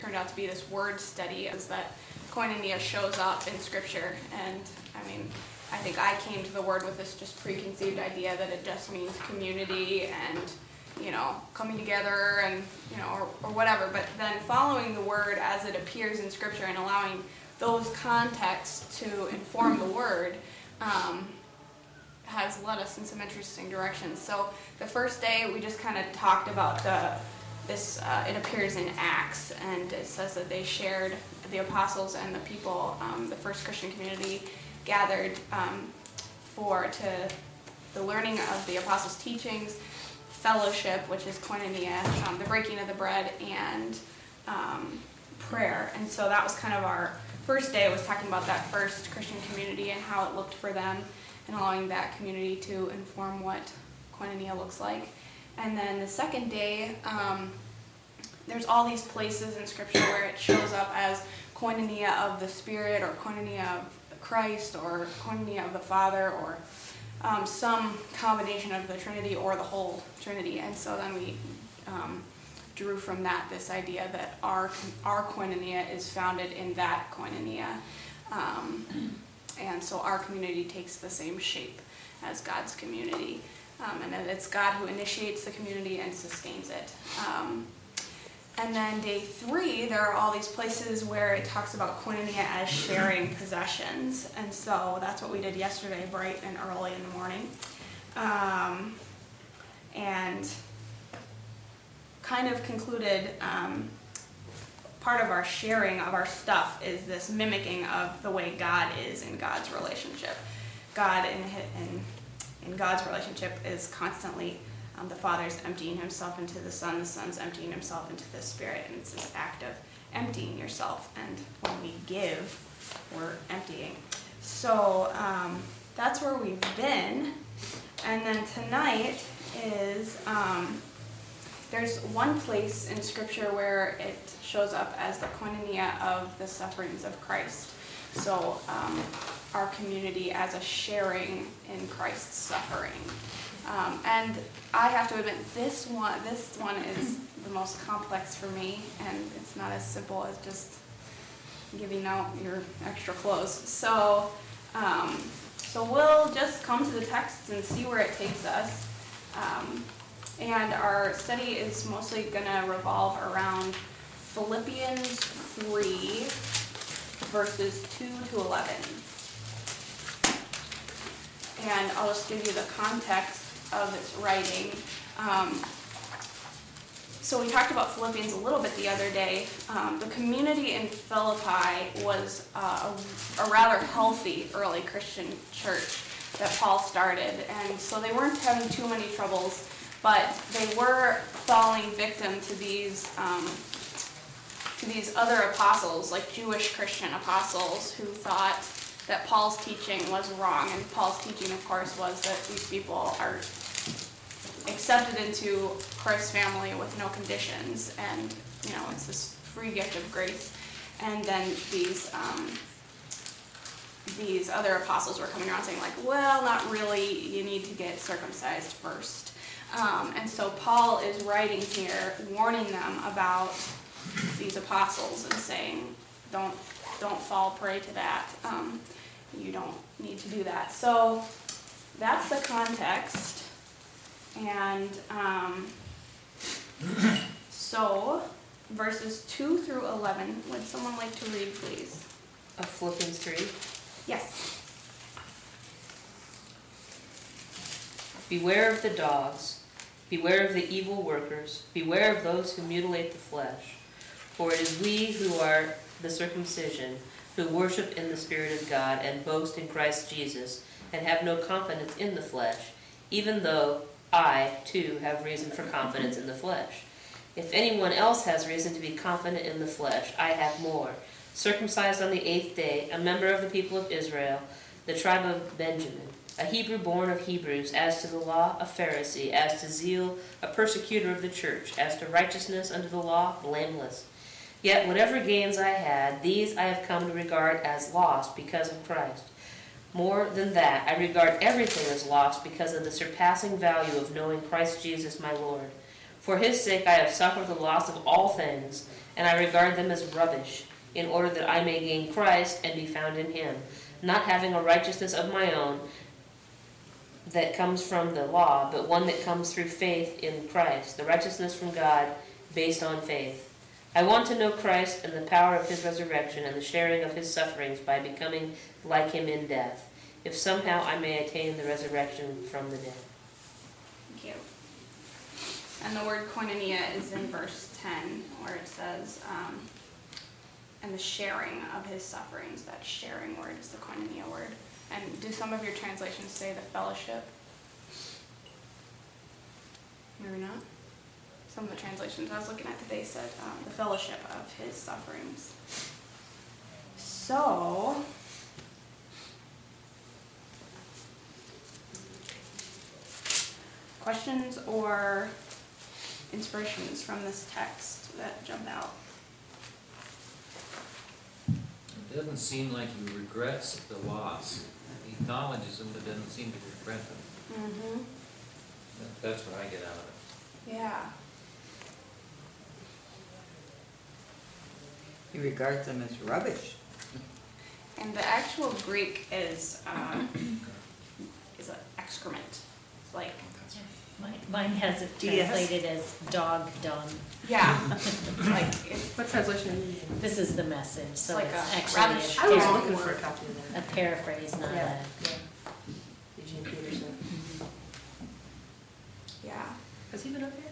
turned out to be this word study, is that koinonia shows up in Scripture. And I mean, I think I came to the word with this just preconceived idea that it just means community and, coming together and, or whatever. But then following the word as it appears in Scripture and allowing those contexts to inform the word has led us in some interesting directions. So the first day we just kind of talked about it appears in Acts, and it says that they shared, the apostles and the people, the first Christian community gathered to the learning of the apostles' teachings, fellowship, which is koinonia, the breaking of the bread, and prayer. And so that was kind of our first day, was talking about that first Christian community and how it looked for them, and allowing that community to inform what koinonia looks like. And then the second day, there's all these places in Scripture where it shows up as koinonia of the Spirit, or koinonia of Christ, or koinonia of the Father, or some combination of the Trinity or the whole Trinity. And so then we drew from that this idea that our koinonia is founded in that koinonia. And so our community takes the same shape as God's community. And that it's God who initiates the community and sustains it. And then day 3, there are all these places where it talks about koinonia as sharing possessions. And so that's what we did yesterday, bright and early in the morning. And kind of concluded, part of our sharing of our stuff is this mimicking of the way God is in God's relationship. God in God's relationship is constantly, the Father's emptying himself into the Son's emptying himself into the Spirit, and it's this act of emptying yourself, and when we give, we're emptying. So that's where we've been. And then tonight is, there's one place in Scripture where it shows up as the koinonia of the sufferings of Christ. So our community as a sharing in Christ's suffering. And I have to admit, this one is the most complex for me, and it's not as simple as just giving out your extra clothes. So we'll just come to the texts and see where it takes us. And our study is mostly going to revolve around Philippians 3, verses 2 to 11. And I'll just give you the context of its writing. So we talked about Philippians a little bit the other day. The community in Philippi was a rather healthy early Christian church that Paul started. And so they weren't having too many troubles, but they were falling victim to these other apostles, like Jewish Christian apostles, who thought that Paul's teaching was wrong. And Paul's teaching, of course, was that these people are accepted into Christ's family with no conditions, and it's this free gift of grace. And then these other apostles were coming around saying, like, well, not really, you need to get circumcised first. And so Paul is writing here, warning them about these apostles and saying, don't fall prey to that. You don't need to do that. So that's the context. And so verses 2 through 11, would someone like to read, please? Of Philippians 3? Yes. Beware of the dogs, beware of the evil workers, beware of those who mutilate the flesh. For it is we who are the circumcision, who worship in the Spirit of God and boast in Christ Jesus, and have no confidence in the flesh, even though I, too, have reason for confidence in the flesh. If anyone else has reason to be confident in the flesh, I have more. Circumcised on the 8th day, a member of the people of Israel, the tribe of Benjamin, a Hebrew born of Hebrews, as to the law, a Pharisee, as to zeal, a persecutor of the church, as to righteousness under the law, blameless. Yet whatever gains I had, these I have come to regard as lost because of Christ. More than that, I regard everything as lost because of the surpassing value of knowing Christ Jesus my Lord. For his sake I have suffered the loss of all things, and I regard them as rubbish, in order that I may gain Christ and be found in him, not having a righteousness of my own that comes from the law, but one that comes through faith in Christ, the righteousness from God based on faith. I want to know Christ and the power of his resurrection and the sharing of his sufferings by becoming like him in death, if somehow I may attain the resurrection from the dead. Thank you. And the word koinonia is in verse 10, where it says, and the sharing of his sufferings. That sharing word is the koinonia word. And do some of your translations say the fellowship? Maybe not. Some of the translations I was looking at today said the fellowship of his sufferings. So, questions or inspirations from this text that jump out? It doesn't seem like he regrets the loss. He acknowledges them, but doesn't seem to regret them. Mm-hmm. That's what I get out of it. Yeah. He regards them as rubbish. And the actual Greek is an excrement. It's like, Mine has it Yes. translated as dog dung. yeah, like What translation are you using? This is the message, so like it's a actually rubbish. I was a looking for a copy of that. paraphrase, not Yeah. a. Eugene Peterson. yeah. Has he been up here?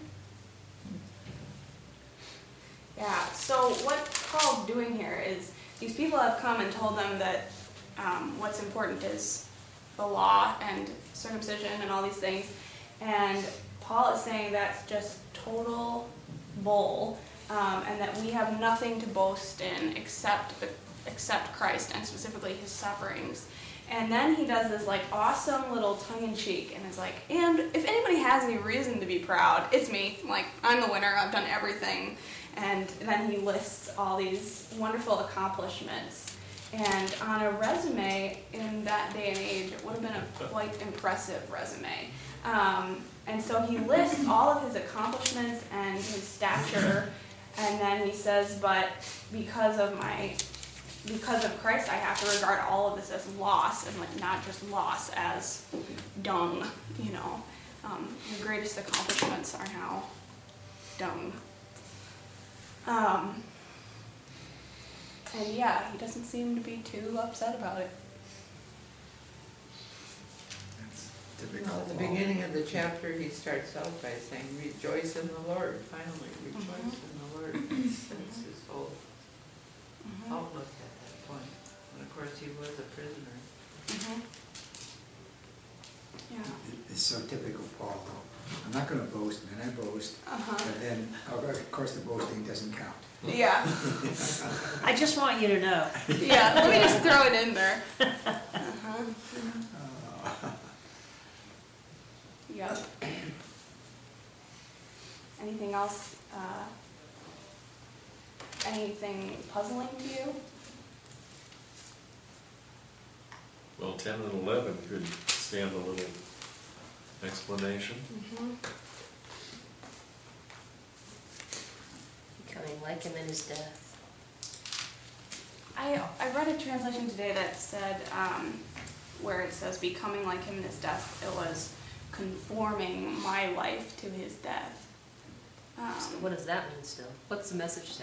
Yeah, so what Paul's doing here is these people have come and told them that what's important is the law and circumcision and all these things. And Paul is saying that's just total bull, and that we have nothing to boast in except Christ and specifically his sufferings. And then he does this like awesome little tongue-in-cheek and is like, and if anybody has any reason to be proud, it's me. Like, I'm the winner, I've done everything. And then he lists all these wonderful accomplishments. And on a resume in that day and age, it would have been a quite impressive resume. And so he lists all of his accomplishments and his stature, and then he says, but because of Christ, I have to regard all of this as loss, and like not just loss as dung, you know. Your greatest accomplishments are now dung. And yeah, he doesn't seem to be too upset about it. Well, at the beginning of the chapter, he starts out by saying, rejoice in the Lord. Finally, rejoice in the Lord. That's his whole outlook at that point. And of course, he was a prisoner. Mm-hmm. Yeah. It's so typical Paul, though. I'm not going to boast, and then I boast, Uh-huh. but then, of course, the boasting doesn't count. Yeah. I just want you to know. Yeah, let me just throw it in there. Uh-huh. Yep. Anything else? Anything puzzling to you? Well, 10 and 11 could stand a little explanation. Mm-hmm. Becoming like him in his death. I read a translation today that said, where it says becoming like him in his death, it was conforming my life to his death. So what does that mean still? What's the message say?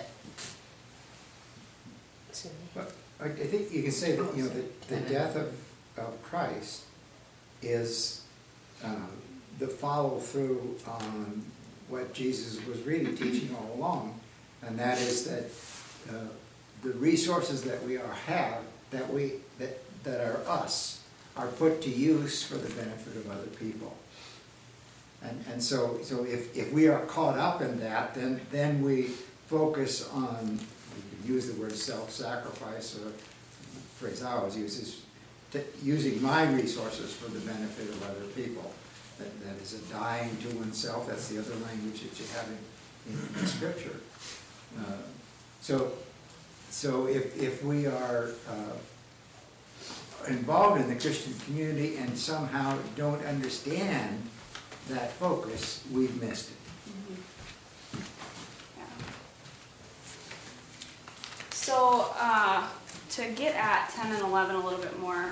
Cindy? But I think you can say that, you know, the death of Christ is the follow-through on what Jesus was really teaching all along, and that is that the resources that we have, that are us, are put to use for the benefit of other people. And so if we are caught up in that, then we focus on, we could use the word self-sacrifice, or the phrase I always use is using my resources for the benefit of other people. That is a dying to oneself. That's the other language that you have in Scripture. So if we are involved in the Christian community and somehow don't understand that focus, we've missed it. Mm-hmm. So, to get at 10 and 11 a little bit more,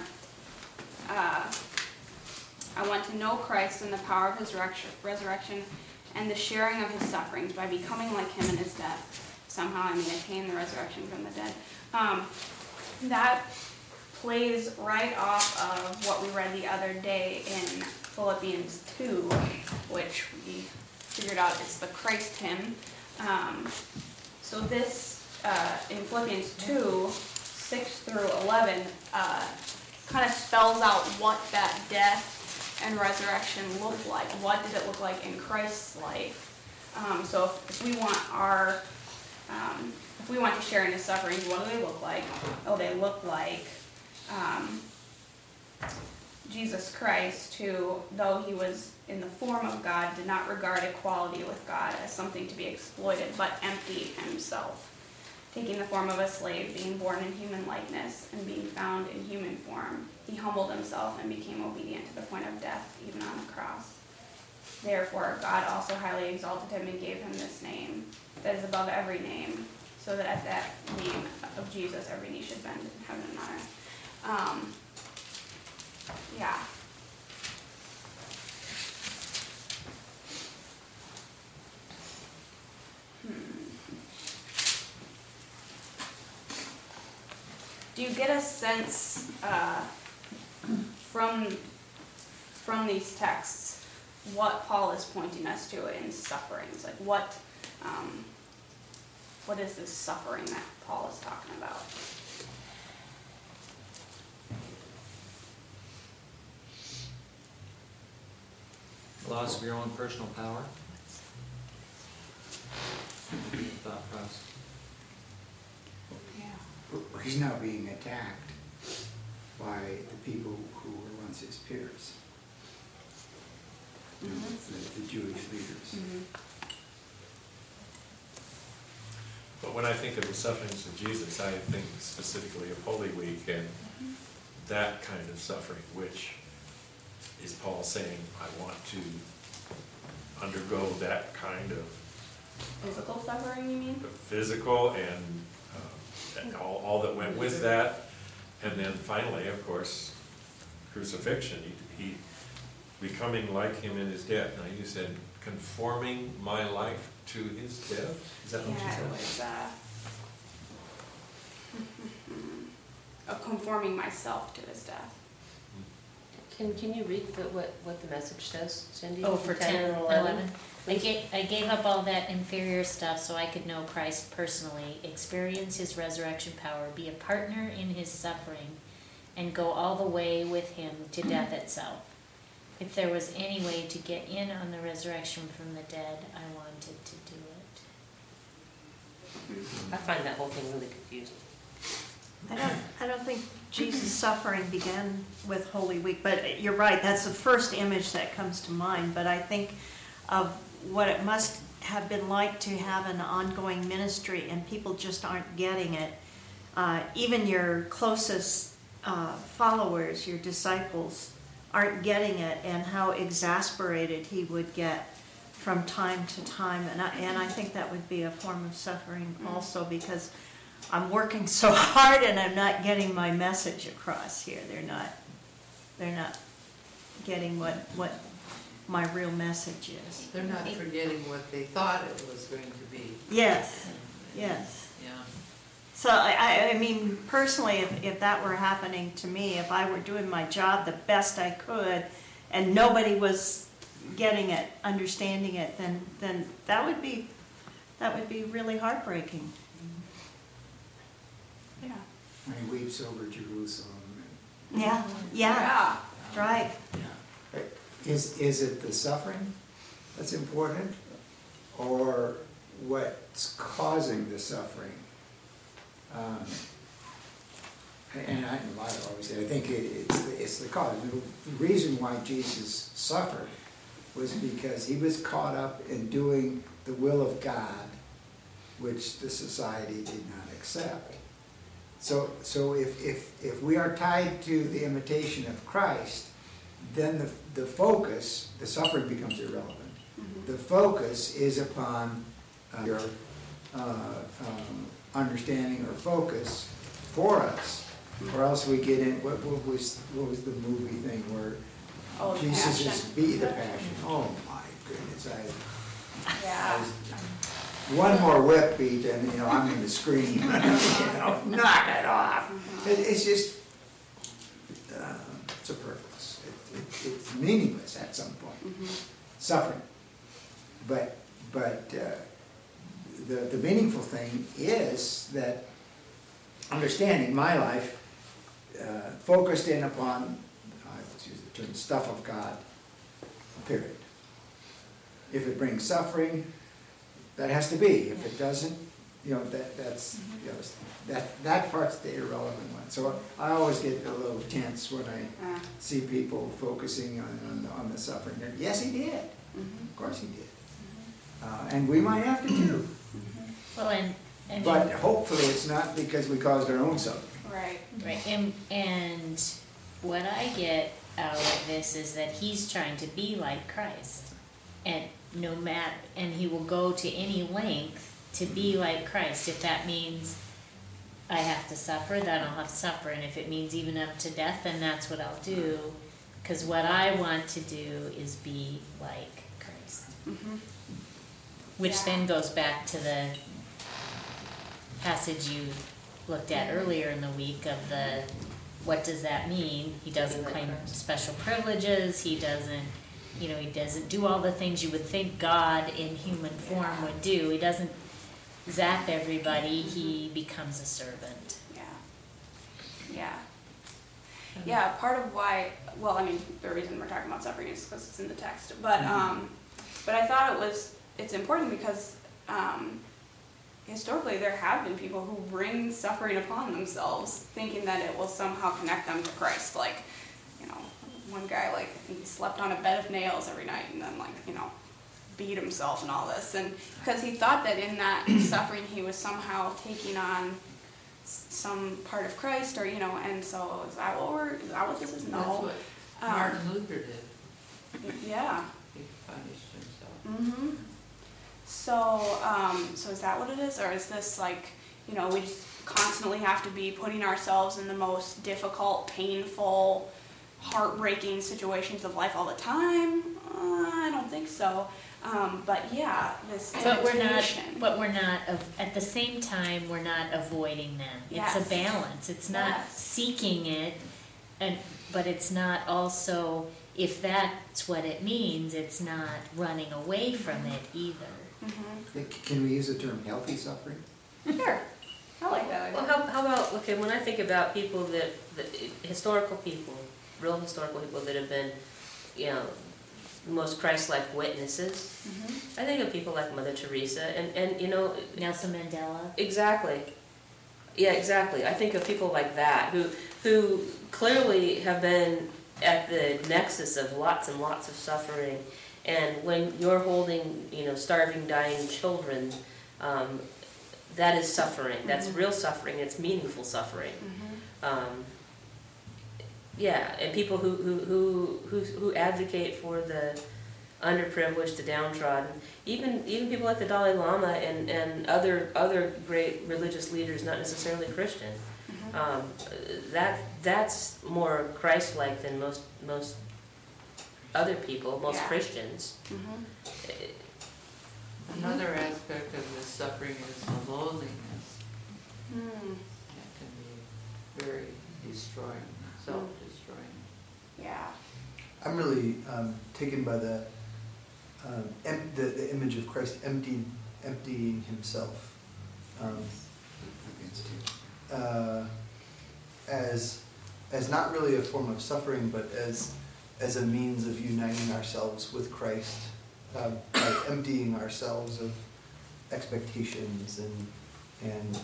I want to know Christ and the power of his resurrection and the sharing of his sufferings by becoming like him in his death. Somehow I may attain the resurrection from the dead. That plays right off of what we read the other day in Philippians 2, which we figured out it's the Christ hymn. So this, in Philippians 2, 6 through 11, kind of spells out what that death and resurrection looked like. What did it look like in Christ's life? So if we want if we want to share in his sufferings, what do they look like? Oh, they look like Jesus Christ, who, though he was in the form of God, did not regard equality with God as something to be exploited, but emptied himself, taking the form of a slave, being born in human likeness, and being found in human form. He humbled himself and became obedient to the point of death, even on the cross. Therefore, God also highly exalted him and gave him this name that is above every name, so that at that name of Jesus every knee should bend in heaven and on earth. Yeah. Do you get a sense from these texts what Paul is pointing us to in sufferings? Like what is this suffering that Paul is talking about? Loss of your own personal power? Thought process. Yeah. He's now being attacked by the people who were once his peers. You know, the Jewish leaders. Mm-hmm. But when I think of the sufferings of Jesus, I think specifically of Holy Week and that kind of suffering, which is Paul saying, I want to undergo that kind of Physical suffering, you mean? physical and all that went with that. And then finally, of course, crucifixion, he becoming like him in his death. Now you said, conforming my life to his death? Is that what you Yeah, said? it was of conforming myself to his death. Can you read what the message says, Cindy? Oh, for 10 and 11. I Please. gave up all that inferior stuff so I could know Christ personally, experience his resurrection power, be a partner in his suffering, and go all the way with him to death itself. If there was any way to get in on the resurrection from the dead, I wanted to do it. I find that whole thing really confusing. I don't think Jesus' suffering began with Holy Week, but you're right, that's the first image that comes to mind. But I think of what it must have been like to have an ongoing ministry and people just aren't getting it. Even your closest followers, your disciples, aren't getting it, and how exasperated he would get from time to time. And I think that would be a form of suffering also, because I'm working so hard and I'm not getting my message across here. They're not getting what my real message is. They're not forgetting what they thought it was going to be. Yes, yes. Yeah. So I mean, personally, if that were happening to me, if I were doing my job the best I could and nobody was getting it, understanding it, then that would be really heartbreaking. Yeah. When he weeps over Jerusalem. Yeah, right. Yeah. Is it the suffering that's important, or what's causing the suffering? And I always say, I think it's the cause. The reason why Jesus suffered was because he was caught up in doing the will of God, which the society did not accept. So if we are tied to the imitation of Christ, then the focus, the suffering becomes irrelevant. The focus is upon your understanding or focus for us, or else we get in, what was the movie thing where Oh, the Jesus is passion. the passion? Oh my goodness, Yeah. one more whip beat and, I'm gonna scream, knock it off. It's just, superfluous. It's meaningless at some point. Suffering. But the meaningful thing is that understanding my life focused in upon, let's use the term, stuff of God, period. If it brings suffering, that has to be. If it doesn't, that's that part's the irrelevant one. So I always get a little tense when I see people focusing on the suffering. Yes, he did. Of course he did. And we might have to too. Well, and But hopefully it's not because we caused our own suffering. Right. right, and what I get out of this is that he's trying to be like Christ, and and he will go to any length to be like Christ. If that means I have to suffer, then I'll have to suffer, and if it means even up to death, then that's what I'll do. Because what I want to do is be like Christ. Which then goes back to the passage you looked at earlier in the week of what does that mean? He doesn't claim special privileges, he doesn't do all the things you would think God in human form would do. He doesn't zap everybody, he becomes a servant. Yeah, part of why, the reason we're talking about suffering is because it's in the text, but I thought it's important because historically there have been people who bring suffering upon themselves thinking that it will somehow connect them to Christ. Like, one guy, he slept on a bed of nails every night and then, beat himself and all this. And because he thought that in that suffering he was somehow taking on some part of Christ, or, and so is that what this is? No. That's what Martin Luther did. Yeah. He punished himself. So is that what it is? Or is this we just constantly have to be putting ourselves in the most difficult, painful, heartbreaking situations of life all the time? I don't think so. But yeah, this imitation. But we're not, at the same time, we're not avoiding them. Yes. It's a balance. It's not seeking it, but it's not also, if that's what it means, it's not running away from it either. Can we use the term healthy suffering? Sure. I like that idea. Well, how about, when I think about people that historical people, real historical people that have been, most Christ-like witnesses, I think of people like Mother Teresa and Nelson Mandela. Exactly. Yeah, exactly. I think of people like that who clearly have been at the nexus of lots and lots of suffering. And when you're holding, starving, dying children, that is suffering. That's real suffering. It's meaningful suffering. Yeah, and people who advocate for the underprivileged, the downtrodden, even people like the Dalai Lama and other great religious leaders, not necessarily Christian. That's more Christ-like than most other people, most Christians. Another aspect of this suffering is the loneliness. That can be very destroying, self-destroying. Yeah. I'm really taken by the image of Christ emptying himself as not really a form of suffering, but as a means of uniting ourselves with Christ, by emptying ourselves of expectations and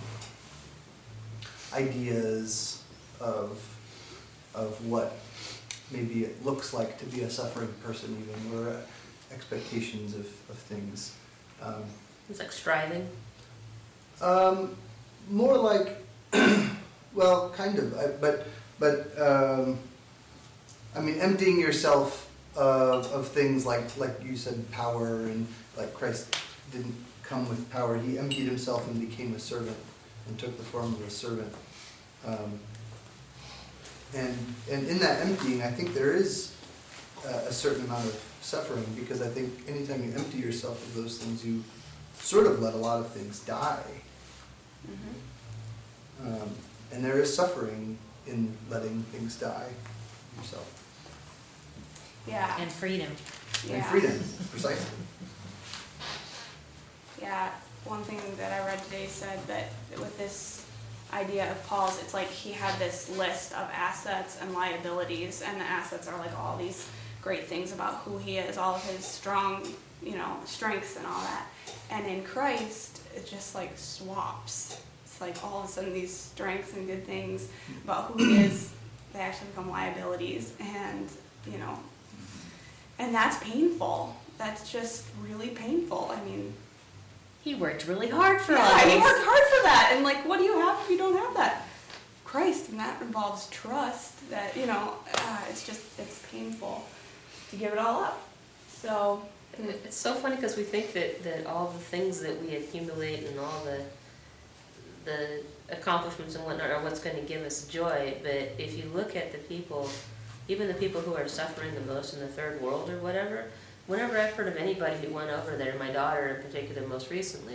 ideas of what maybe it looks like to be a suffering person, even, or expectations of things. It's like striving. More like, well, kind of, but emptying yourself of things like you said, power, and like Christ didn't come with power. He emptied himself and became a servant and took the form of a servant. And in that emptying, I think there is a certain amount of suffering, because I think anytime you empty yourself of those things, you sort of let a lot of things die. And there is suffering in letting things die yourself. Yeah. And freedom. Yeah. And freedom, precisely. Yeah, one thing that I read today said that with this idea of Paul's, it's like he had this list of assets and liabilities, and the assets are like all these great things about who he is, all of his strong, strengths and all that. And in Christ, it just like swaps. It's like all of a sudden these strengths and good things about who he is, they actually become liabilities, and and that's painful. That's just really painful. I mean, He worked really hard for all yeah, he this. worked hard for that. And like, what do you have if you don't have that? Christ, and that involves trust. That it's painful to give it all up. So And it's so funny because we think that all the things that we accumulate and all the accomplishments and whatnot are what's going to give us joy. But if you look at the people, even the people who are suffering the most in the third world or whatever, whenever I've heard of anybody who went over there, my daughter in particular most recently,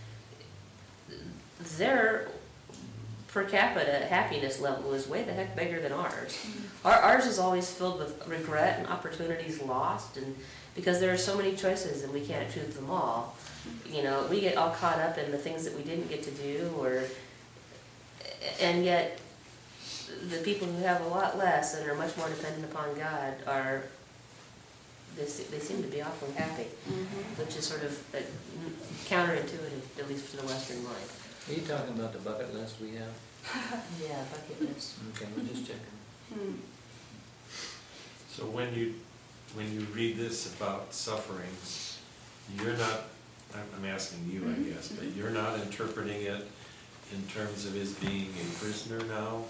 their per capita happiness level is way the heck bigger than ours. Ours is always filled with regret and opportunities lost, and because there are so many choices and we can't choose them all. We get all caught up in the things that we didn't get to do, and yet the people who have a lot less and are much more dependent upon God they seem to be awfully happy, which is sort of counterintuitive, at least to the Western mind. Are you talking about the bucket list we have? Yeah, bucket list. Okay, we're just checking. So when you read this about sufferings, you're not, I'm asking you, I guess, but you're not interpreting it in terms of his being a prisoner now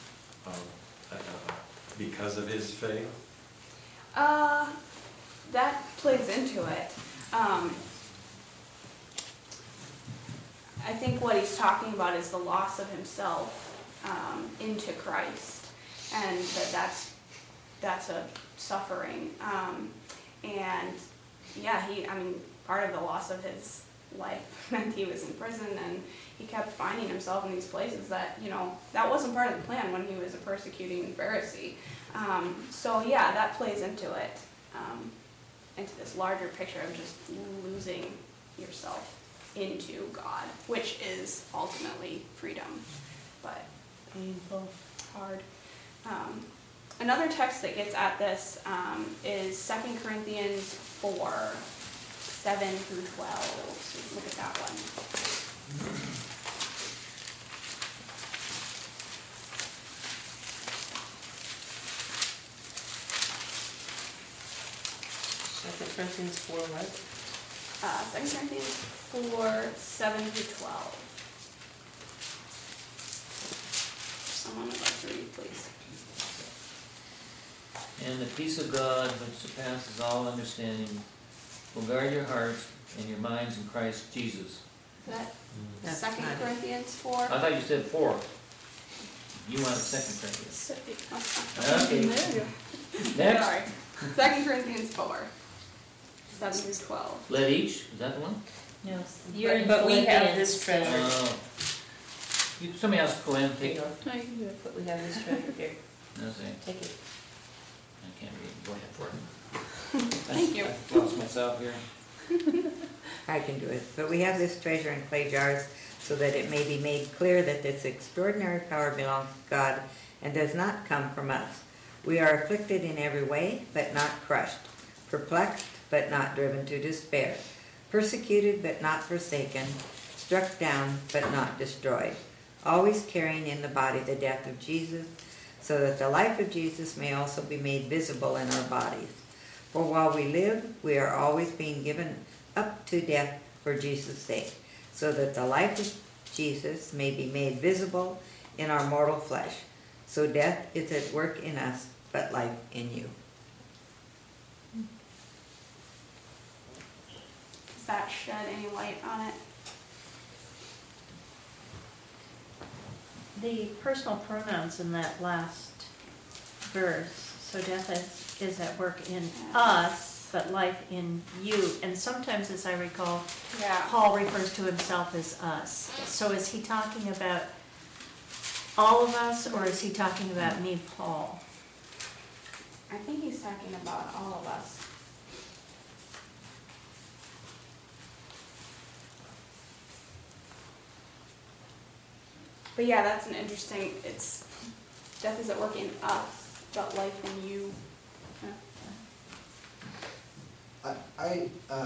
because of his faith? that plays into it. I think what he's talking about is the loss of himself into Christ, and that's a suffering. And yeah, part of the loss of his life meant he was in prison, and he kept finding himself in these places that, that wasn't part of the plan when he was a persecuting Pharisee. So yeah, that plays into it, into this larger picture of just losing yourself into God, which is ultimately freedom, but painful, hard. Another text that gets at this is 2 Corinthians 4, 7 through 12. So look at that one. 2 Corinthians 4 what? 2 Corinthians 4, 7 through 12. Someone would like to read, please. And the peace of God, which surpasses all understanding, will guard your hearts and your minds in Christ Jesus. Is that That's 2 not it. Corinthians 4? I thought you said 4. You wanted 2 Corinthians. Okay. Next. Sorry. 2 Corinthians 4, 7 through 12. Let each, is that the one? No, But we have this treasure. Oh. Somebody else go ahead and take it. No, you can do it, but we have this treasure here. No, say, Take it. I can't read. Go ahead for it. Thank you. I lost myself here. I can do it. But we have this treasure in clay jars so that it may be made clear that this extraordinary power belongs to God and does not come from us. We are afflicted in every way, but not crushed, perplexed, but not driven to despair, persecuted, but not forsaken, struck down, but not destroyed, always carrying in the body the death of Jesus, so that the life of Jesus may also be made visible in our bodies. For while we live, we are always being given up to death for Jesus' sake, so that the life of Jesus may be made visible in our mortal flesh. So death is at work in us, but life in you. Does that shed any light on it? The personal pronouns in that last verse, so death is at work in us, but life in you. And sometimes, as I recall, Yeah. Paul refers to himself as us. So is he talking about all of us, or is he talking about me, Paul? I think he's talking about all of us. But yeah, that's an interesting, it's, death is at work in us, but life in you. Yeah.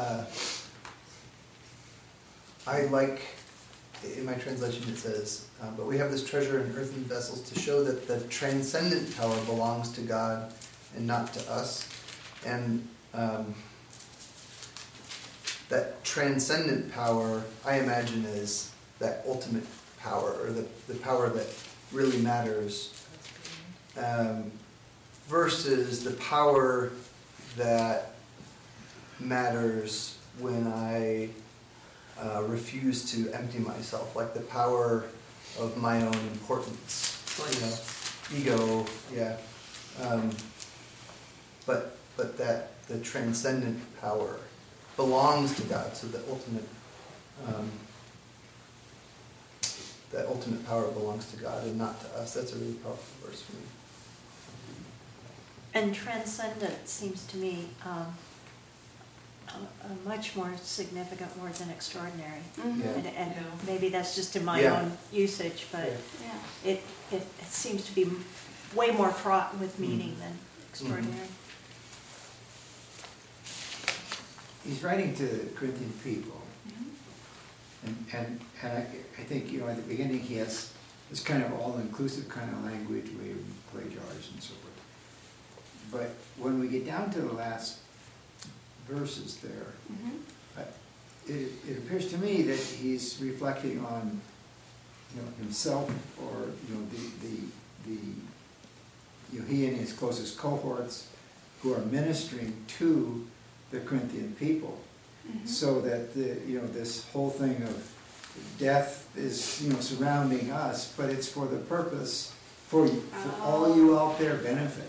I like, in my translation it says, but we have this treasure in earthen vessels to show that the transcendent power belongs to God and not to us. And that transcendent power, I imagine, is that ultimate power, or the power that really matters, versus the power that matters when I refuse to empty myself, like the power of my own importance, ego, yeah. But that the transcendent power belongs to God, so the ultimate power belongs to God and not to us. That's a really powerful verse for me. And transcendent seems to me a much more significant word than extraordinary. Mhm. Yeah. And Yeah. maybe that's just in my Yeah. own usage, but Yeah. Yeah. it seems to be way more fraught with meaning than extraordinary. He's writing to the Corinthian people, Mhm. and I think, at the beginning he has this kind of all-inclusive kind of language where you play jars and so forth. But when we get down to the last verses there, Mhm. it appears to me that he's reflecting on, himself, or, he and his closest cohorts who are ministering to the Corinthian people, Mhm. so that this whole thing of death is, surrounding us, but it's for the purpose, for all you out there benefit.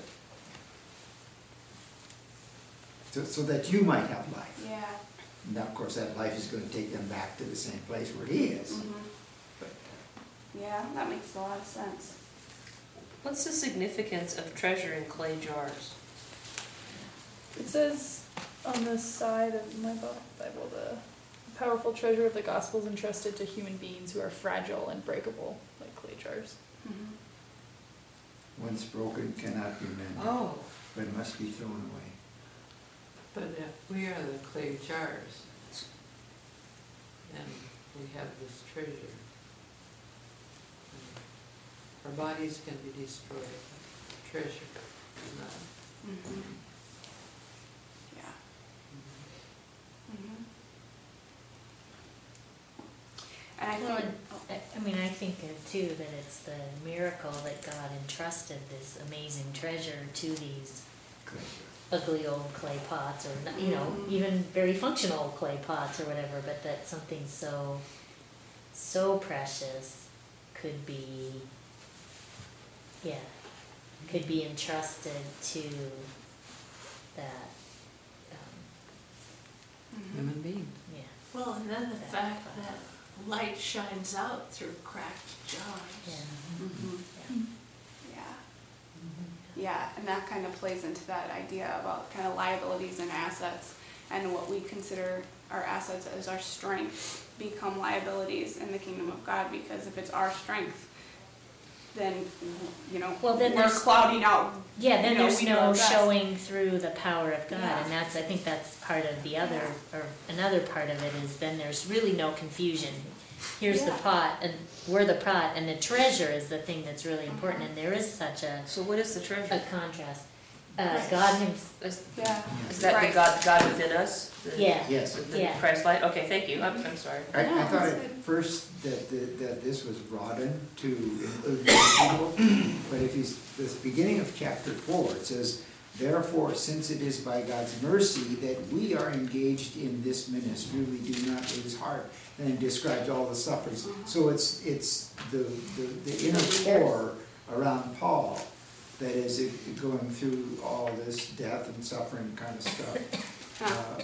So that you might have life. Yeah. Now, of course, that life is going to take them back to the same place where he is. Mhm. But Yeah, that makes a lot of sense. What's the significance of treasure in clay jars? It says on the side of my Bible, the powerful treasure of the gospel is entrusted to human beings who are fragile and breakable, like clay jars. Mhm. once broken, cannot be mended, Oh. but must be thrown away. But if we are the clay jars, and we have this treasure, our bodies can be destroyed, but treasure is not. Mhm. Yeah. Mhm. And I Well, think, I think too that it's the miracle that God entrusted this amazing treasure to these Good. ugly old clay pots, or Mhm. even very functional clay pots or whatever, but that something so precious could be entrusted to that. Mhm. Human being. Yeah. Well, and then the That fact part. that light shines out through cracked jars. Yeah. Mhm. Yeah. Yeah. Yeah, and that kind of plays into that idea about kind of liabilities and assets, and what we consider our assets as our strengths become liabilities in the kingdom of God, because if it's our strength, then, Well, then we're there's- clouding out. Yeah, then there's we know no best. showing through the power of God, Yeah. and I think that's part of the other, or another part of it is then there's really no confusion. Here's the Yeah. pot, and we're the pot, and the treasure is the thing that's really important, and there is such a So what is the treasure? contrast. Right. God himself, Yeah. Is that the Right. God within us? The- yeah, Yes. The Yeah. Christ light? Okay, thank you. I'm sorry. I Yeah, thought that's at good. first that this was broadened to include more people, but if this beginning of chapter 4, it says, Therefore, since it is by God's mercy that we are engaged in this ministry, we do not lose heart. And it describes all the sufferings. So it's the inner core around Paul that is going through all this death and suffering kind of stuff.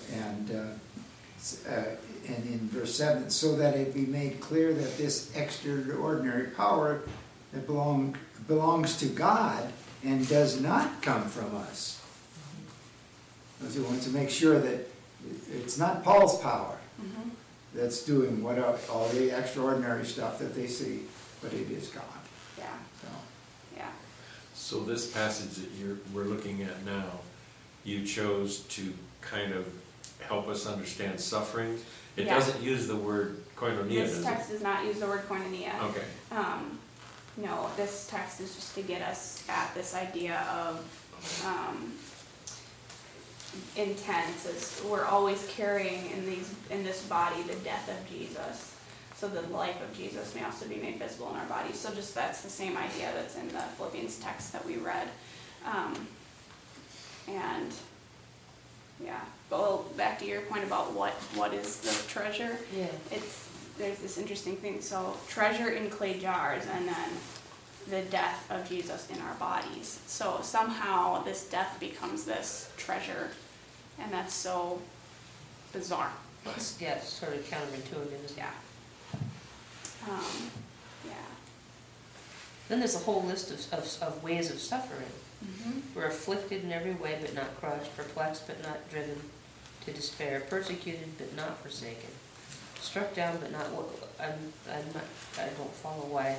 And in verse 7, so that it be made clear that this extraordinary power that belongs to God and does not come from us. So he wants to make sure that it's not Paul's power that's doing all the extraordinary stuff that they see, but it is God. Yeah. So. Yeah. So this passage that we're looking at now, you chose to kind of help us understand suffering. It Yeah. doesn't use the word koinonia, This does text does not use the word koinonia. it? Okay. No, this text is just to get us at this idea of intent. As we're always carrying in this body the death of Jesus, so the life of Jesus may also be made visible in our bodies. So just that's the same idea that's in the Philippians text that we read. And yeah, go back to your point about what is the treasure. Yeah. There's this interesting thing. So treasure in clay jars, and then the death of Jesus in our bodies. So somehow this death becomes this treasure, and that's so bizarre. It's sort of counterintuitive, isn't it? Yeah. Yeah. Then there's a whole list of ways of suffering. Mm-hmm. We're afflicted in every way but not crushed, perplexed but not driven to despair, persecuted but not forsaken, struck down but not. I don't follow why.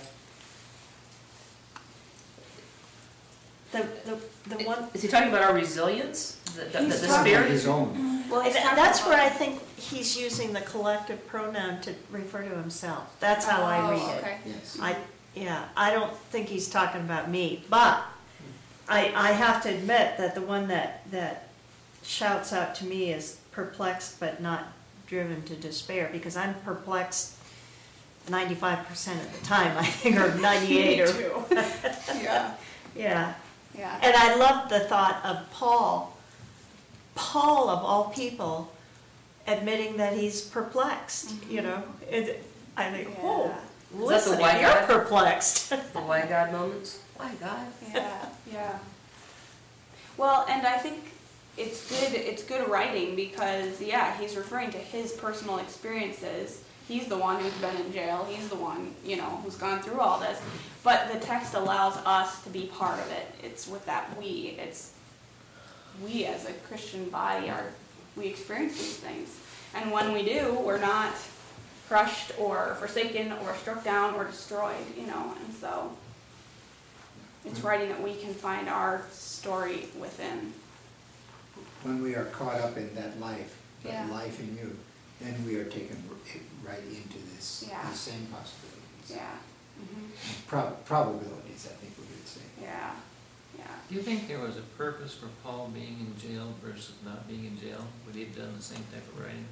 The one, Is he talking about our resilience? The He's spirit? talking- His own. Well, he's talking that's about- where I think he's using the collective pronoun to refer to himself. That's how I read it. Okay. Yes. I don't think he's talking about me, but I have to admit that the one that shouts out to me is perplexed but not driven to despair, because I'm perplexed 95% of the time, I think, or 98 or. too. Yeah. Yeah. Yeah. And I love the thought of Paul of all people, admitting that he's perplexed, you know. I think, oh, Yeah. Is that listen, the why if you're God? perplexed. The why God moments? Why God? Yeah, yeah. Well, and I think it's good writing because, yeah, he's referring to his personal experiences. He's the one who's been in jail. He's the one, who's gone through all this. But the text allows us to be part of it. It's with that we. It's we as a Christian body we experience these things. And when we do, we're not crushed or forsaken or struck down or destroyed, and so it's writing that we can find our story within. When we are caught up in that life, Yeah. that life in you, then we are taken right into this, Yeah. these same possibilities. Yeah. Mm-hmm. Probabilities, I think we would say. Yeah. Yeah. Do you think there was a purpose for Paul being in jail versus not being in jail? Would he have done the same type of writing?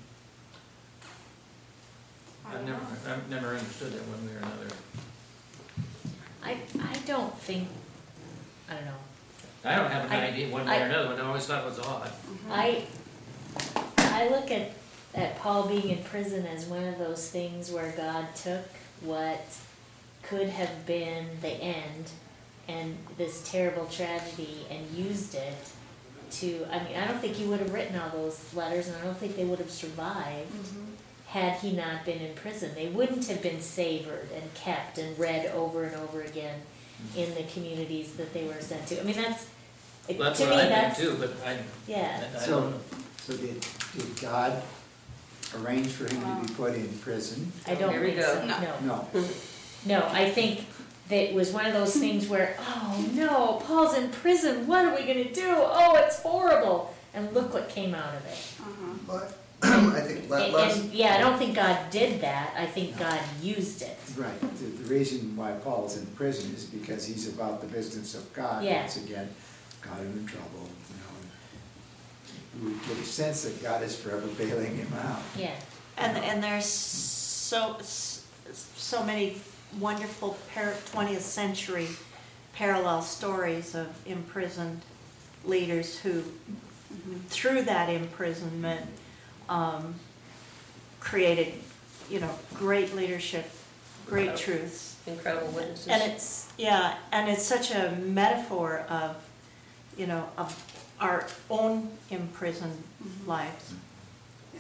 I've never understood that one way or another. I don't think, I don't know. I don't have an I- idea one way or another, but I always thought it was odd. I look at Paul being in prison as one of those things where God took what could have been the end and this terrible tragedy and used it to, I don't think he would have written all those letters, and I don't think they would have survived had he not been in prison. They wouldn't have been savored and kept and read over and over again in the communities that they were sent to. I mean, That's to what me, I that's, think too, but I yeah. don't know. So did God arrange for him to be put in prison? I don't Here we think go. so, no. No. No, I think that it was one of those things where, oh no, Paul's in prison, what are we gonna do? Oh, it's horrible. And look what came out of it. But I think And yeah, I don't think God did that, I think God used it. Right. The reason why Paul's in prison is because he's about the business of God. Yeah. Once again, got him in trouble, and we get a sense that God is forever bailing him out. Yeah. And there's so many wonderful 20th century parallel stories of imprisoned leaders who, through that imprisonment, created, great leadership, great truths. Incredible witnesses. And it's such a metaphor of, of our own imprisoned lives. Yeah.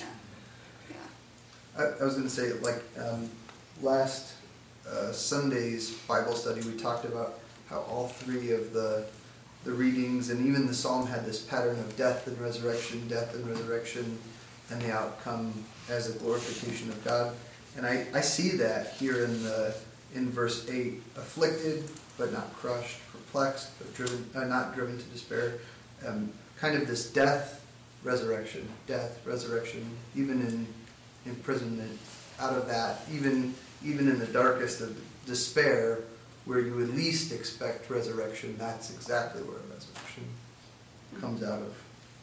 I was gonna say, like, last Sunday's Bible study, we talked about how all three of the readings and even the psalm had this pattern of death and resurrection, and the outcome as a glorification of God. And I see that here in verse 8, afflicted but not crushed, perplexed but not driven to despair. Kind of this death, resurrection, even in imprisonment. Out of that, even in the darkest of despair, where you would least expect resurrection, that's exactly where resurrection comes out of.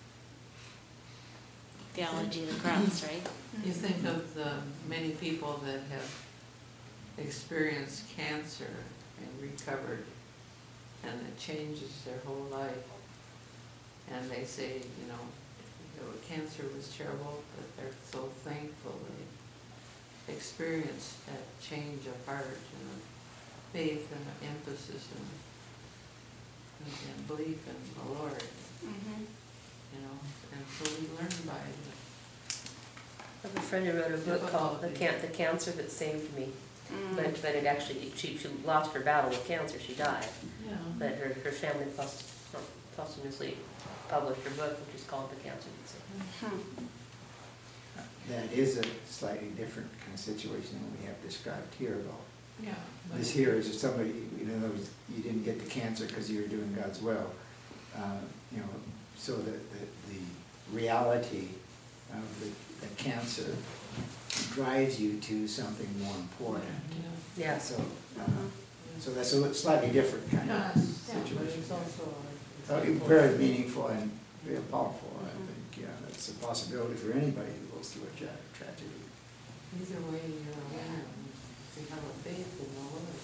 Theology of the cross, right? You think of the many people that have experienced cancer and recovered, and it changes their whole life. And they say, cancer was terrible, but they're so thankful they experienced that change of heart and of faith and of emphasis and belief in the Lord. And so we learn by it. I have a friend who wrote a book called The Cancer That Saved Me. But it actually, she lost her battle with cancer, she died. Yeah. But her family posthumously published her book, which is called The Cancer That Saved Me. That is a slightly different kind of situation than we have described here, though. Yeah. This here is somebody, you didn't get the cancer because you were doing God's will. So the reality of the cancer drives you to something more important. Yeah. So that's a slightly different kind of But situation. it's also Very meaningful and very powerful, I think. Yeah, that's a possibility for anybody who goes through a tragedy. either way, you're a winner if you have a faith in the Lord.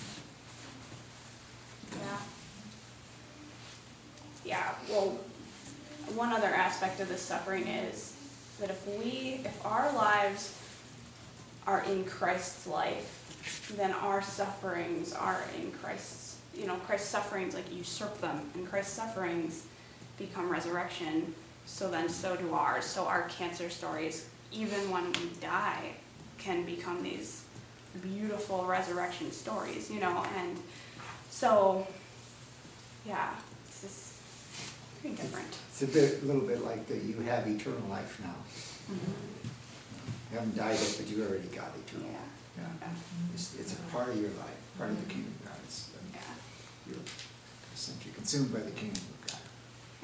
Yeah, well, one other aspect of this suffering is that if our lives are in Christ's life, then our sufferings are in Christ's, Christ's sufferings like usurp them, and Christ's sufferings become resurrection, so do ours. So our cancer stories, even when we die, can become these beautiful resurrection stories, and so, yeah, it's just pretty different. It's a little bit like you have eternal life now. You haven't died yet, but you already got eternal life. Yeah. It's a part of your life, part of the kingdom of God. You're essentially consumed by the kingdom of God. Yeah.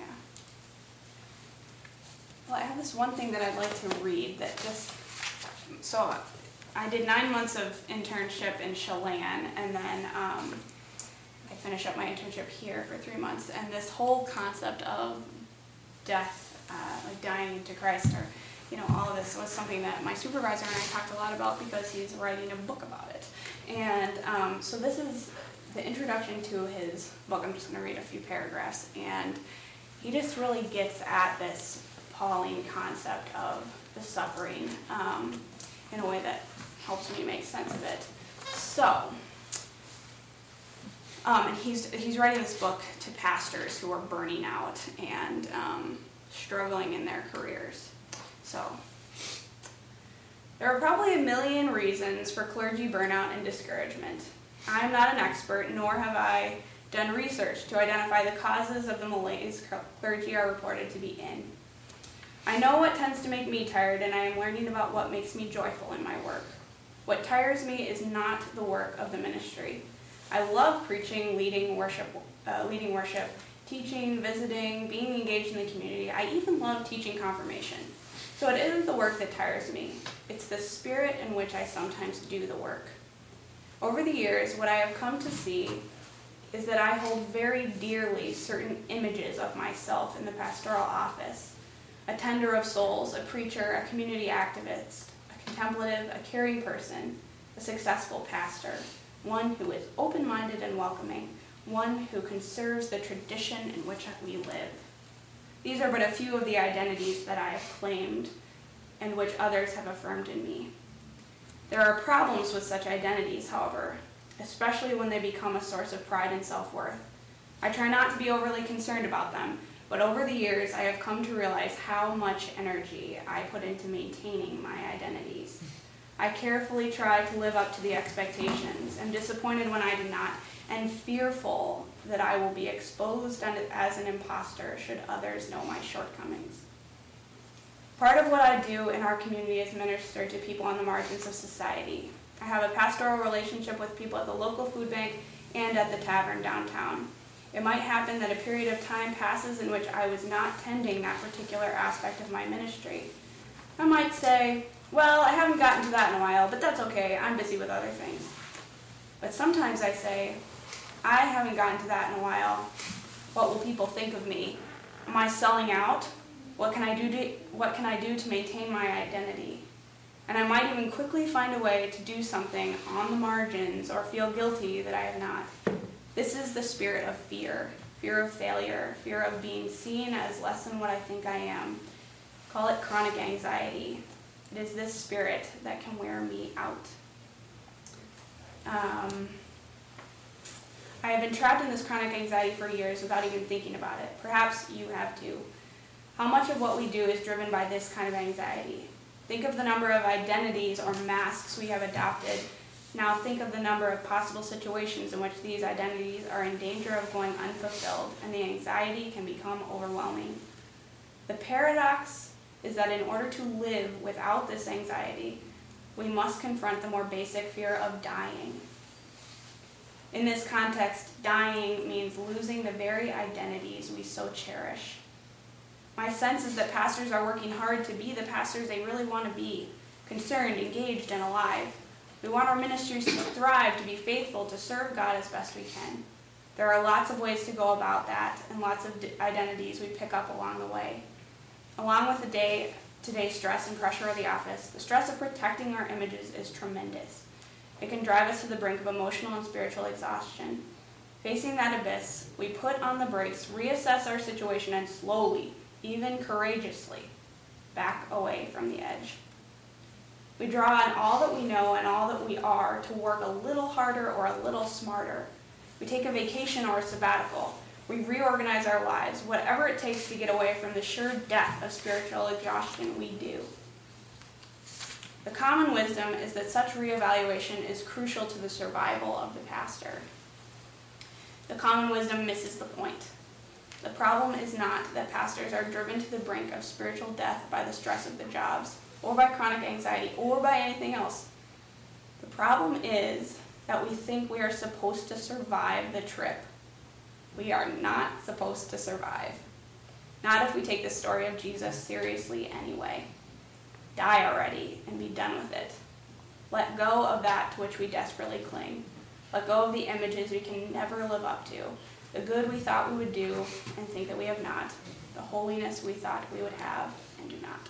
Well, I have this one thing that I'd like to read that so I did 9 months of internship in Chelan, and then I finished up my internship here for 3 months, and this whole concept of death, like dying into Christ, or all of this was something that my supervisor and I talked a lot about because he's writing a book about it. And so this is the introduction to his book. I'm just going to read a few paragraphs, and he just really gets at this Pauline concept of the suffering in a way that helps me make sense of it. So, and he's writing this book to pastors who are burning out and struggling in their careers. So, there are probably a million reasons for clergy burnout and discouragement. I am not an expert, nor have I done research to identify the causes of the malaise clergy are reported to be in. I know what tends to make me tired, and I am learning about what makes me joyful in my work. What tires me is not the work of the ministry. I love preaching, leading worship, teaching, visiting, being engaged in the community. I even love teaching confirmation. So it isn't the work that tires me. It's the spirit in which I sometimes do the work. Over the years, what I have come to see is that I hold very dearly certain images of myself in the pastoral office. A tender of souls, a preacher, a community activist, a contemplative, a caring person, a successful pastor, one who is open-minded and welcoming, one who conserves the tradition in which we live. These are but a few of the identities that I have claimed and which others have affirmed in me. There are problems with such identities, however, especially when they become a source of pride and self-worth. I try not to be overly concerned about them, but over the years I have come to realize how much energy I put into maintaining my identities. I carefully try to live up to the expectations, am disappointed when I do not, and fearful that I will be exposed as an imposter should others know my shortcomings. Part of what I do in our community is minister to people on the margins of society. I have a pastoral relationship with people at the local food bank and at the tavern downtown. It might happen that a period of time passes in which I was not tending that particular aspect of my ministry. I might say, well, I haven't gotten to that in a while, but that's okay, I'm busy with other things. But sometimes I say, I haven't gotten to that in a while. What will people think of me? Am I selling out? What can I do to maintain my identity? And I might even quickly find a way to do something on the margins or feel guilty that I have not. This is the spirit of fear of failure, fear of being seen as less than what I think I am. Call it chronic anxiety. It is this spirit that can wear me out. I have been trapped in this chronic anxiety for years without even thinking about it. Perhaps you have too. How much of what we do is driven by this kind of anxiety? Think of the number of identities or masks we have adopted. Now think of the number of possible situations in which these identities are in danger of going unfulfilled, and the anxiety can become overwhelming. The paradox is that in order to live without this anxiety, we must confront the more basic fear of dying. In this context, dying means losing the very identities we so cherish. My sense is that pastors are working hard to be the pastors they really want to be, concerned, engaged, and alive. We want our ministries to thrive, to be faithful, to serve God as best we can. There are lots of ways to go about that, and lots of identities we pick up along the way. Along with the day-to-day stress and pressure of the office, the stress of protecting our images is tremendous. It can drive us to the brink of emotional and spiritual exhaustion. Facing that abyss, we put on the brakes, reassess our situation, and slowly, even courageously, back away from the edge. We draw on all that we know and all that we are to work a little harder or a little smarter. We take a vacation or a sabbatical. We reorganize our lives, whatever it takes to get away from the sure death of spiritual exhaustion, we do. The common wisdom is that such reevaluation is crucial to the survival of the pastor. The common wisdom misses the point. The problem is not that pastors are driven to the brink of spiritual death by the stress of the jobs, or by chronic anxiety, or by anything else. The problem is that we think we are supposed to survive the trip. We are not supposed to survive. Not if we take the story of Jesus seriously anyway. Die already and be done with it. Let go of that to which we desperately cling. Let go of the images we can never live up to. The good we thought we would do and think that we have not. The holiness we thought we would have and do not.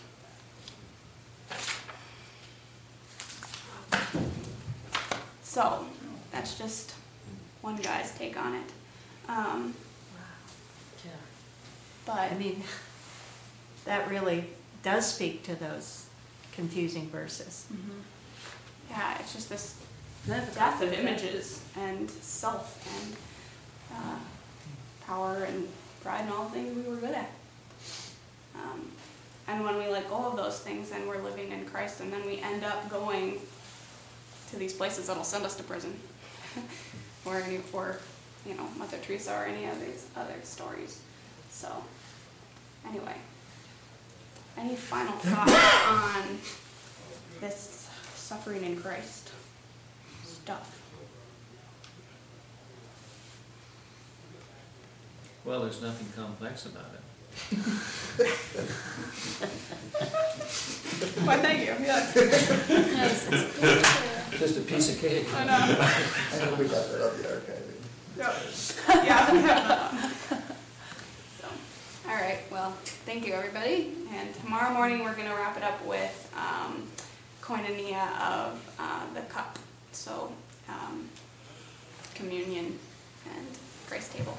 So, that's just one guy's take on it. But I mean, that really does speak to those confusing verses. yeah, it's just this death of images and self and power and pride and all the things we were good at. And when we let go of those things, then we're living in Christ, and then we end up going to these places that'll send us to prison, or Mother Teresa or any of these other stories. So, anyway, any final thoughts on this suffering in Christ stuff? Well, there's nothing complex about it. Why, thank you. Yes. Just a piece of cake. I know. I know we got that on the archiving. Yeah, we have that. So, all right. Well, thank you, everybody. And tomorrow morning we're going to wrap it up with koinonia of the cup. So, communion and Grace Table.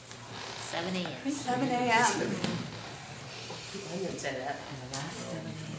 7 a.m. 7 a.m. I didn't say that. And the last 7 a.m.